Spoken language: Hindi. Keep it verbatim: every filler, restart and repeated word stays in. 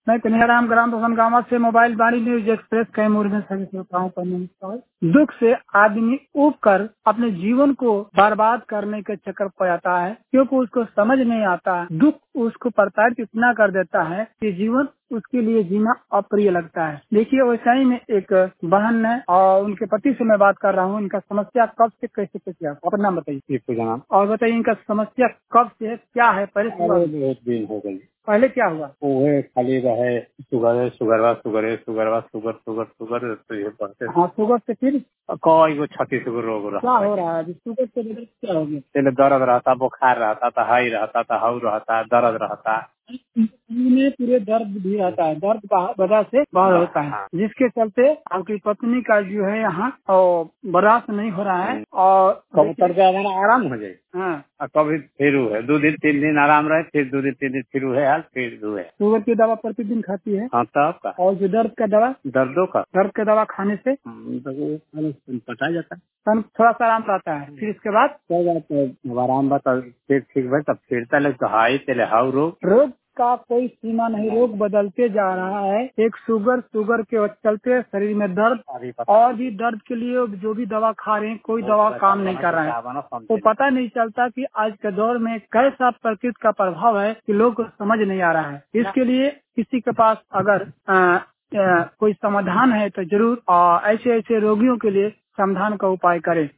मैं कन्हैयाराम ग्राम गांव से मोबाइल बाड़ी न्यूज एक्सप्रेस कैमूर में सभी श्रोताओं का नमस्कार। दुख से आदमी ऊब कर अपने जीवन को बर्बाद करने के चक्कर पर आता है, क्योंकि उसको समझ नहीं आता। दुख उसको प्रताड़ित इतना कर देता है कि जीवन उसके लिए जीना अप्रिय लगता है। देखिए, वैसा ही में एक बहन है और उनके पति से मैं बात कर रहा हूँ। इनका समस्या कब से कैसे कैसे है, अपना नाम बताइए। और बताइए इनका समस्या कब से है, क्या है? पहले बहुत दिन हो गई। पहले क्या हुआ? वो खाली रहे शुगर शुगरवा शुगर शुगरवा शुगर शुगर शुगर तो ये बढ़ते। हाँ, शुगर से फिर कोई को छत्तीस गो रोग रहा। क्या हो रहा है? शुगर से क्या हो गया? पहले दर्द रहता, बुखार रहता था, हाई रहता था, हाउ रहता, दर्द रहता, में पूरे दर्द भी रहता है। दर्द वजह से बाहर होता है, जिसके चलते आपकी पत्नी का जो है यहाँ और बर्दाश्त नहीं हो रहा है। और कबूतर का हमारा आराम हो जाए। हाँ, और कभी फिर है दो दिन तीन दिन आराम रहे, फिर दो दिन तीन दिन फिर है हाल फिर है। शुगर की दवा प्रतिदिन खाती है? हाँ, तब का। और जो दर्द का दवा, दर्दों का दर्द का दवा खाने से पता जाता है, थोड़ा सा आराम रहता है। फिर इसके बाद आराम बता फिर ठीक भाई तब फिरता लग तो हाई तेले हाउ रोग रोग का कोई सीमा नहीं, रोग बदलते जा रहा है। एक शुगर शुगर के चलते शरीर में दर्द, और भी दर्द के लिए जो भी दवा खा रहे हैं कोई दवा काम नहीं कर रहा है। तो पता नहीं चलता कि आज के दौर में कैसा प्रकृति का प्रभाव है कि लोग को समझ नहीं आ रहा है। इसके लिए किसी के पास अगर आ, आ, कोई समाधान है तो जरूर आ, ऐसे ऐसे रोगियों के लिए समाधान का उपाय करें।